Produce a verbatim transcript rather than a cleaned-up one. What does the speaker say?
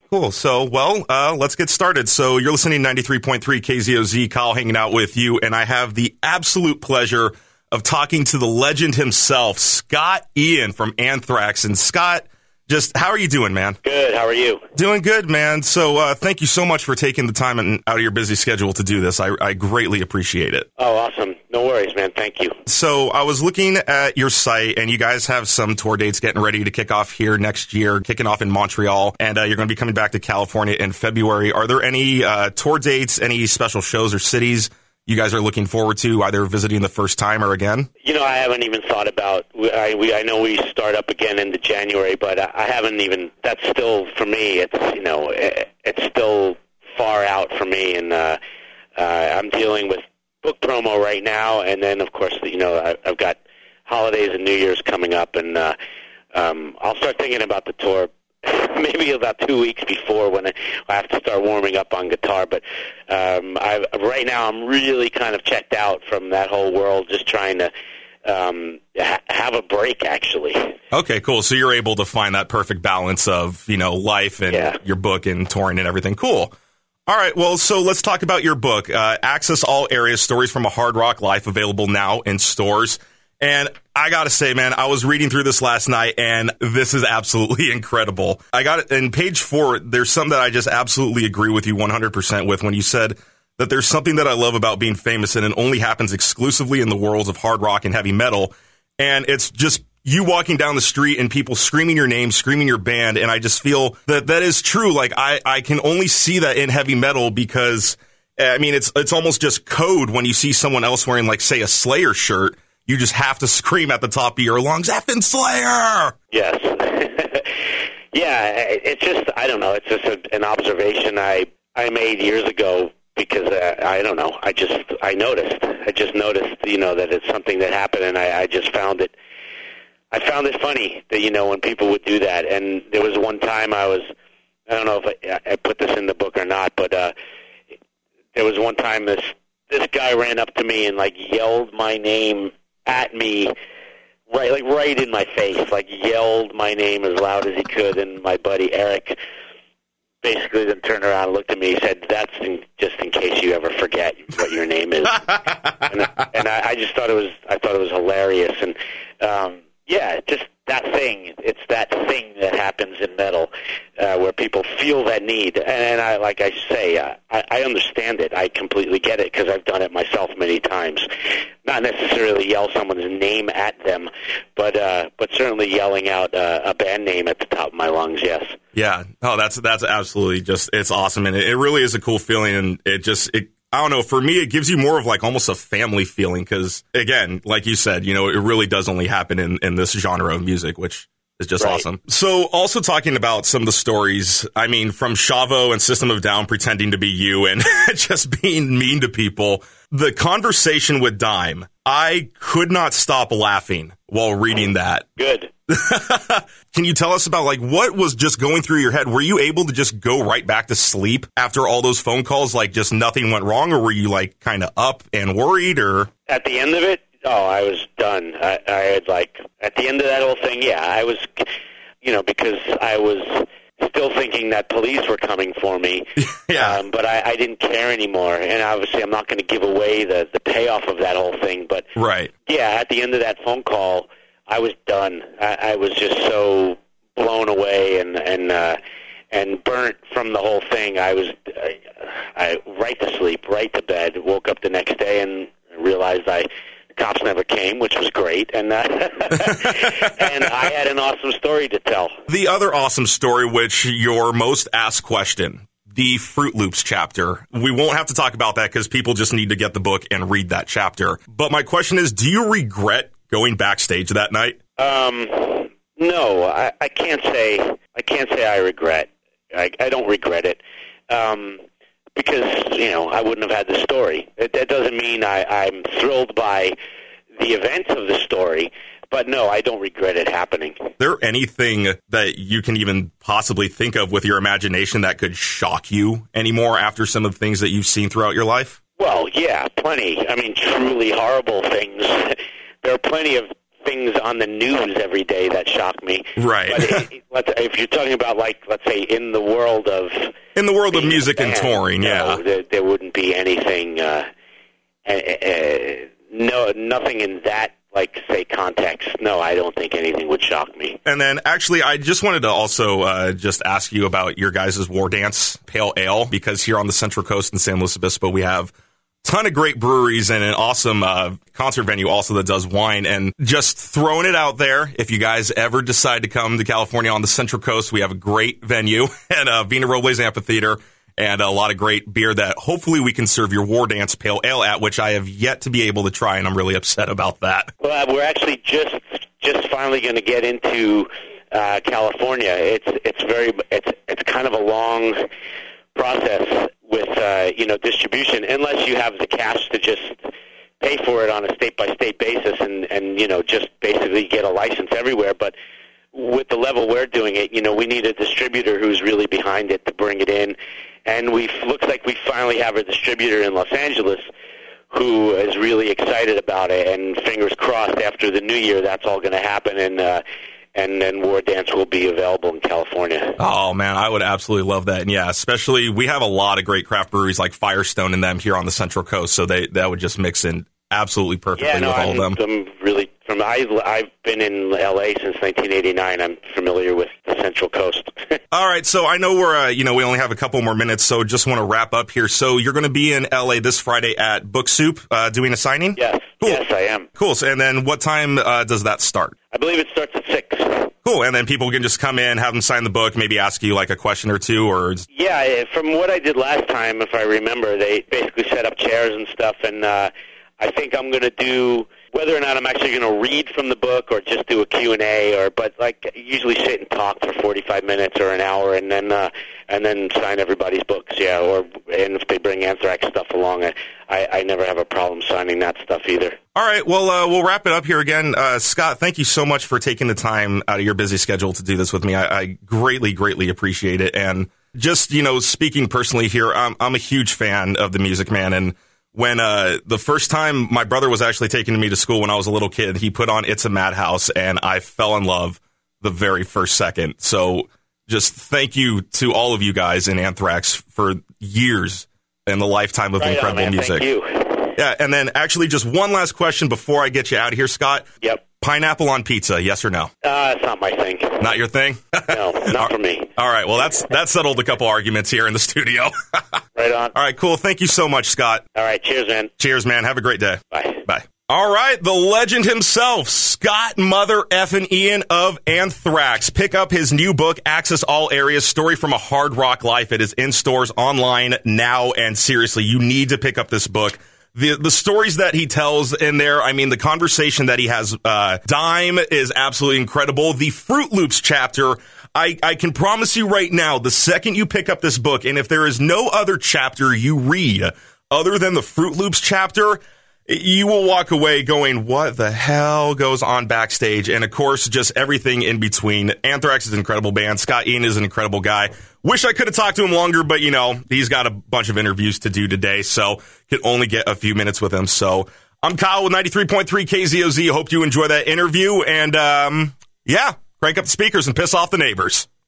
Cool. So, well, uh, let's get started. So you're listening to ninety-three point three K Z O Z, Kyle hanging out with you, and I have the absolute pleasure of talking to the legend himself, Scott Ian from Anthrax. And Scott, just how are you doing, man? Good. How are you? Doing good, man. So uh, thank you so much for taking the time and out of your busy schedule to do this. I, I greatly appreciate it. Oh, awesome. No worries, man. Thank you. So I was looking at your site, and you guys have some tour dates getting ready to kick off here next year, kicking off in Montreal, and uh, you're going to be coming back to California in February. Are there any uh, tour dates, any special shows or cities you guys are looking forward to, either visiting the first time or again? You know, I haven't even thought about, I, we, I know we start up again into January, but I, I haven't even, that's still, for me, it's, you know, it, it's still far out for me, and uh, uh, I'm dealing with book promo right now, and then, of course, you know, I, I've got holidays and New Year's coming up, and uh, um, I'll start thinking about the tour maybe about two weeks before when I, I have to start warming up on guitar. But um, I, right now I'm really kind of checked out from that whole world, just trying to um, ha- have a break, actually. Okay, cool. So you're able to find that perfect balance of, you know, life and yeah. your book and touring and everything. Cool. All right, well, so let's talk about your book, uh, Access All Areas, Stories from a Hard Rock Life, available now in stores. And I got to say, man, I was reading through this last night, and this is absolutely incredible. I got it in page four. There's something that I just absolutely agree with you one hundred percent with when you said that there's something that I love about being famous, and it only happens exclusively in the worlds of hard rock and heavy metal. And it's just you walking down the street and people screaming your name, screaming your band. And I just feel that that is true. Like, I, I can only see that in heavy metal because, I mean, it's it's almost just code when you see someone else wearing, like, say, a Slayer shirt. You just have to scream at the top of your lungs, effing Slayer! Yes. Yeah, it's just, I don't know, it's just a, an observation I, I made years ago because, uh, I don't know, I just, I noticed. I just noticed, you know, that it's something that happened, and I, I just found it, I found it funny that, you know, when people would do that. And there was one time I was, I don't know if I, I put this in the book or not, but uh, there was one time this, this guy ran up to me and, like, yelled my name at me, right, like right in my face, like yelled my name as loud as he could, and my buddy Eric basically then turned around and looked at me and said, "That's in, just in case you ever forget what your name is." and and I, I just thought it was, I thought it was hilarious, and um, yeah, just that thing. It's that thing that happens in metal uh, where people feel that need, and, and I, like I say, uh, I, I understand it. I completely get it because I've done it myself many times. Not necessarily yell someone's name at them, but uh, but certainly yelling out uh, a band name at the top of my lungs. Yes. Yeah. Oh, that's that's absolutely just, it's awesome, and it, it really is a cool feeling, and it just it. I don't know. For me, it gives you more of like almost a family feeling because, again, like you said, you know, it really does only happen in, in this genre of music, which is just right. awesome. So also talking about some of the stories, I mean, from Shavo and System of a Down pretending to be you and just being mean to people, the conversation with Dime, I could not stop laughing while reading that. Good. Can you tell us about, like, what was just going through your head? Were you able to just go right back to sleep after all those phone calls? Like, just nothing went wrong? Or were you, like, kind of up and worried? Or at the end of it, oh, I was done. I, I had, like, at the end of that whole thing, yeah, I was, you know, because I was still thinking that police were coming for me. yeah. Um, but I, I didn't care anymore. And obviously, I'm not going to give away the, the payoff of that whole thing. But, right. yeah, at the end of that phone call, I was done. I, I was just so blown away and and uh, and burnt from the whole thing. I was I, I right to sleep, right to bed. Woke up the next day and realized I the cops never came, which was great. And uh, and I had an awesome story to tell. The other awesome story, which your most asked question, the Fruit Loops chapter. We won't have to talk about that because people just need to get the book and read that chapter. But my question is, do you regret going backstage that night? Um, no, I, I can't say. I can't say I regret. I, I don't regret it um, because you know I wouldn't have had the story. It, that doesn't mean I, I'm thrilled by the events of the story, but no, I don't regret it happening. Is there anything that you can even possibly think of with your imagination that could shock you anymore after some of the things that you've seen throughout your life? Well, yeah, plenty. I mean, truly horrible things. There are plenty of things on the news every day that shock me. Right. But it, let's, if you're talking about, like, let's say, in the world of in the world of music band, and touring, yeah, no, there, there wouldn't be anything. Uh, uh, uh, no, nothing in that. Like, say, context. No, I don't think anything would shock me. And then, actually, I just wanted to also uh, just ask you about your guys' War Dance Pale Ale, because here on the Central Coast in San Luis Obispo, we have a ton of great breweries and an awesome uh, concert venue also that does wine. And just throwing it out there, if you guys ever decide to come to California on the Central Coast, we have a great venue at uh, Vina Robles Amphitheater. And a lot of great beer that hopefully we can serve your War Dance Pale Ale at, which I have yet to be able to try, and I'm really upset about that. Well, we're actually just just finally going to get into uh, California. It's it's very it's it's kind of a long process with uh, you know distribution, unless you have the cash to just pay for it on a state by state basis, and and you know just basically get a license everywhere, but. With the level we're doing it, you know, we need a distributor who's really behind it to bring it in. And we looks like we finally have a distributor in Los Angeles who is really excited about it. And fingers crossed, after the new year, that's all going to happen. And uh, and then War Dance will be available in California. Oh, man, I would absolutely love that. And, yeah, especially we have a lot of great craft breweries like Firestone and them here on the Central Coast. So they that would just mix in absolutely perfectly yeah, no, with all I'm, of them. I'm really... From I, I've been in L A since nineteen eighty-nine. I'm familiar with the Central Coast. All right, so I know we're, uh, you know, we only have a couple more minutes, so just want to wrap up here. So you're going to be in L A this Friday at Book Soup uh, doing a signing? Yes, cool. Yes, I am. Cool, so, and then what time uh, does that start? I believe it starts at six. Cool, and then people can just come in, have them sign the book, maybe ask you like a question or two, or... Yeah, from what I did last time, if I remember, they basically set up chairs and stuff, and uh, I think I'm going to do... Whether or not I'm actually going to read from the book or just do a Q and A, or but like usually sit and talk for forty-five minutes or an hour, and then uh, and then sign everybody's books. Yeah, or and if they bring Anthrax stuff along, I, I, I never have a problem signing that stuff either. All right, well, uh, we'll wrap it up here again. Uh, Scott, thank you so much for taking the time out of your busy schedule to do this with me. I, I greatly, greatly appreciate it. And just, you know, speaking personally here, I'm, I'm a huge fan of the music, man, and when uh, the first time my brother was actually taking me to school when I was a little kid, he put on It's a Madhouse, and I fell in love the very first second. So just thank you to all of you guys in Anthrax for years and the lifetime of right incredible on, man. music. Thank you. Yeah, and then actually just one last question before I get you out of here, Scott. Yep. Pineapple on pizza, yes or no? Uh, it's not my thing. Not your thing? No, not for me. All right, well, that's that settled a couple arguments here in the studio. Right on. All right, cool. Thank you so much, Scott. All right, cheers, man. Cheers, man. Have a great day. Bye. Bye. All right, the legend himself, Scott Mother effing Ian of Anthrax. Pick up his new book, Access All Areas, Story from a Hard Rock Life. It is in stores online now, and seriously, you need to pick up this book. The the stories that he tells in there, I mean, the conversation that he has, uh, Dime is absolutely incredible. The Fruit Loops chapter, I, I can promise you right now, the second you pick up this book, and if there is no other chapter you read other than the Fruit Loops chapter, you will walk away going, what the hell goes on backstage? And of course, just everything in between. Anthrax is an incredible band. Scott Ian is an incredible guy. Wish I could have talked to him longer, but you know, he's got a bunch of interviews to do today, so could only get a few minutes with him. So I'm Kyle with ninety-three point three K Z O Z. Hope you enjoy that interview. And um, yeah, crank up the speakers and piss off the neighbors.